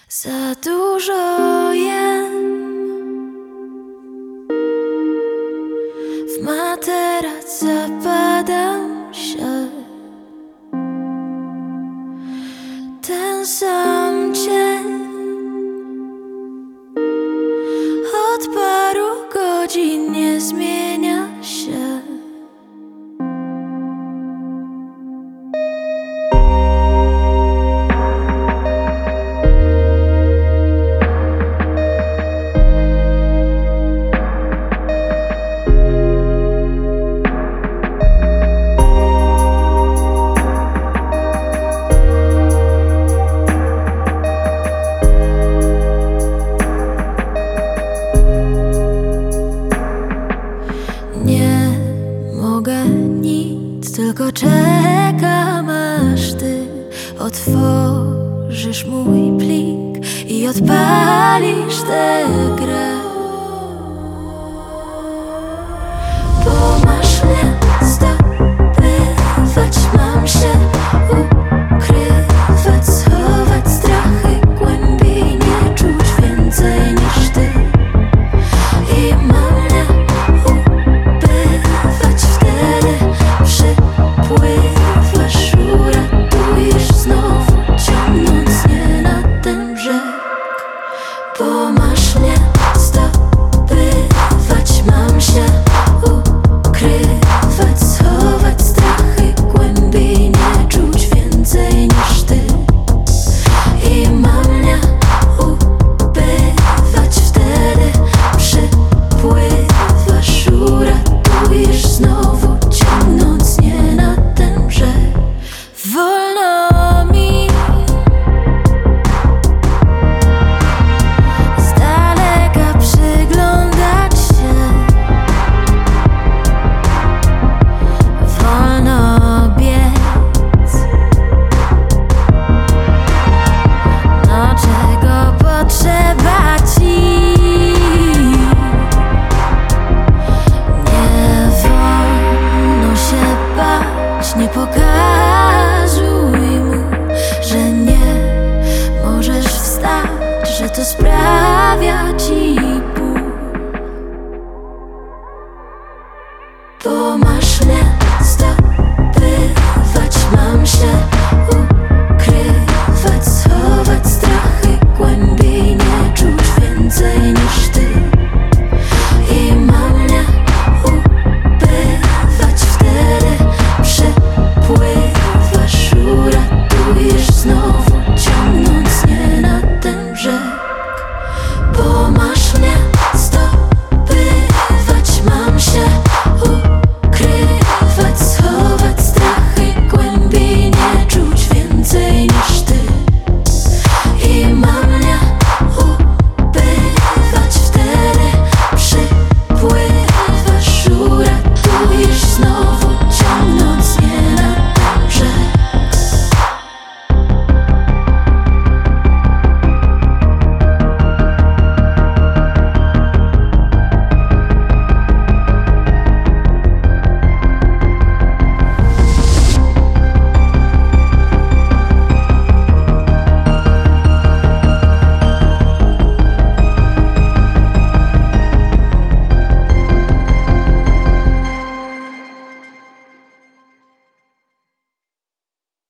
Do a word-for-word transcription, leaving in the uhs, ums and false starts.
Za dużo jem, w materac zapadam się. Ten sam dzień od paru godzin nie zmienia się. Nie mogę nic, tylko czekam, aż ty otworzysz mój plik i odpalisz tę grę. Bo masz mnie zdobywać, mam się ukrywać, schować strachy głębiej, nie czuć więcej niż ty. I mam mnie ubywać, wtedy przypływasz, uratujesz znowu, ciągnąc nie na ten brzeg. Bo masz mnie zdobywać, mam się ukrywać, schować strachy głębiej, nie czuć więcej niż ty. I mam mnie ubywać, wtedy przypływasz, uratujesz znowu, ciągnąc nie na ten brzeg. Wolno mi z daleka przyglądać się, wolno biec. No czego potrzeba ci? Nie wolno się bać, nie pokazuj mu, że nie możesz wstać, że to sprawa